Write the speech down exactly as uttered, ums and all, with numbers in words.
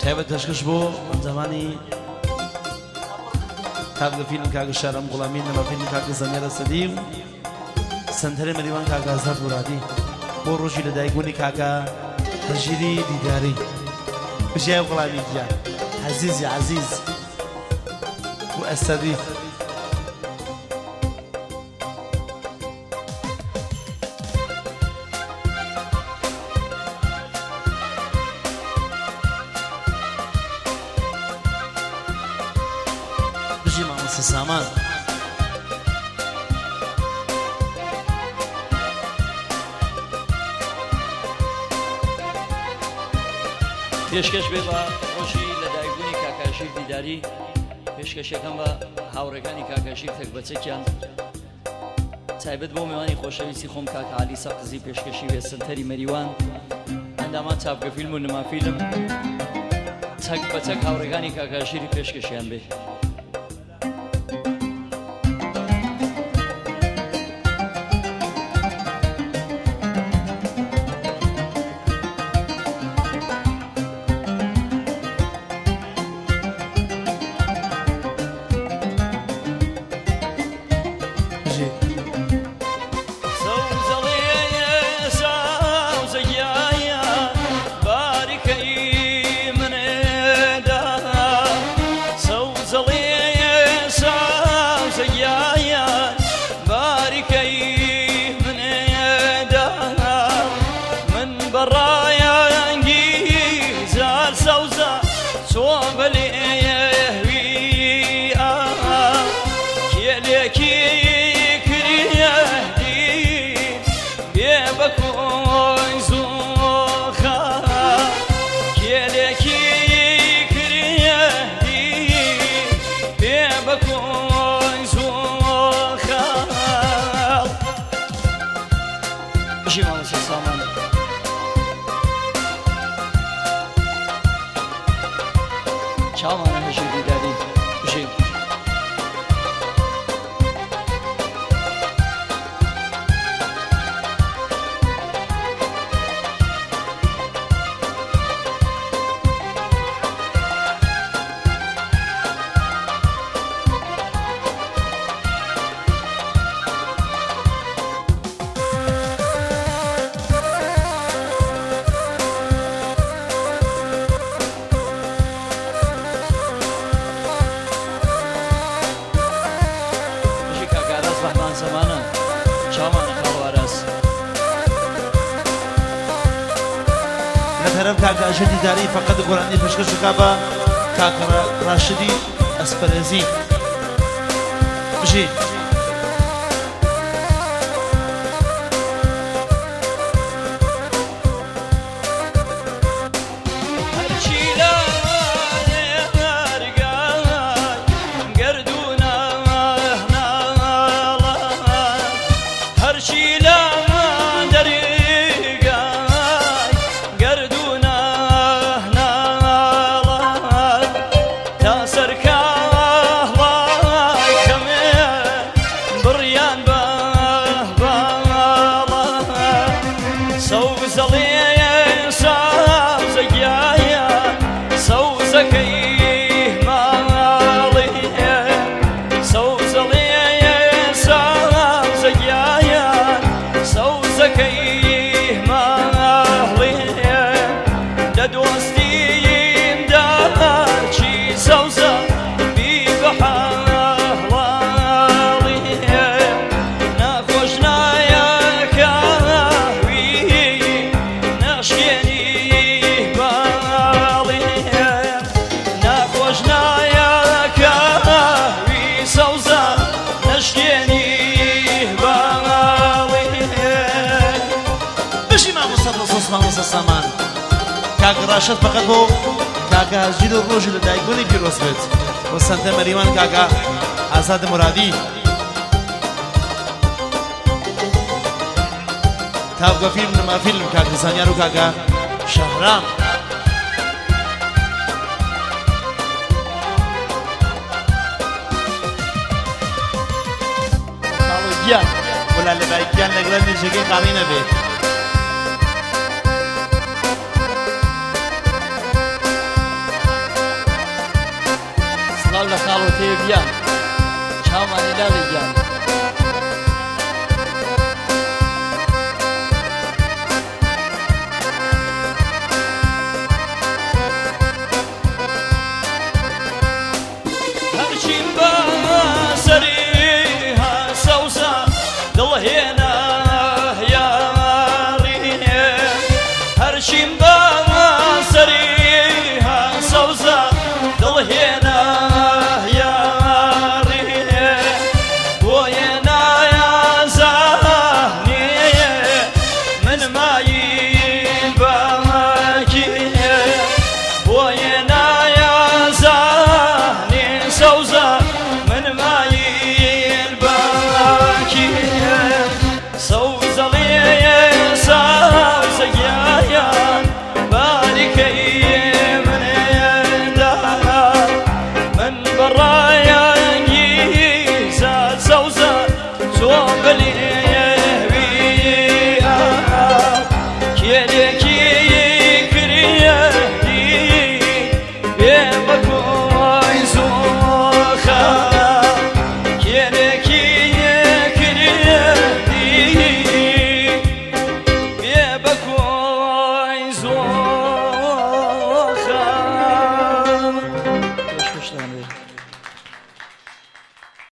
تایبەت دەشکش بۆ زمانی کاکە فیلم کاکە شارەم غوڵامی نەمە فیلم کاکە زەنیارە سەدی و سەنتەرە مەریوان کاکە ئازاد مرادی بۆ ڕۆژی لەدایکبوونی کاکە بەژیری دیداری بژیای غوڵامی گیان عەزیزی عەزیز و ئەسەدی بژی مامۆستا سامان پێشکەش بێ بە ڕۆژی لەدایکبوونی کاکاشیر دیداری پێشکەشەکەم بە هاوڕێکانی کاکاشیر تەکبەچەکیان تایبەت بۆ میوانی خۆشەویستی خۆم کاکە عەلی سەقزی پێشکەشی وێ سنتەری مەریوان ئەندامان چاپکە فیلم و نما فیلم تەکبەچەک هاوڕێکانی کاکاشیری پێشکەشیان بێ چاوانە هەژی دیداری بژێ کاکە ئاژیر دیداری فەقەت گۆرانی پێشکەش بکا بە کاکە ڕاشدی ئەسپەرێزی بژی سامان کاکە ڕاشد فەقەت بۆ کاکە هەژیر و ڕۆژی لەدایکبوونی پیرۆز بێت بۆ سەنتە مەریوان کاکە ئازاد مرادی تاوگە فیلم نەما فیلم کاکە زانیار و کاکە شەهرام کاڵۆگیان وەلا لەدایکیان لەگەڵ نێژەکەی قاڵی نەبێت لە خاڵۆتەیە بیان چاومانی لاڵی گیان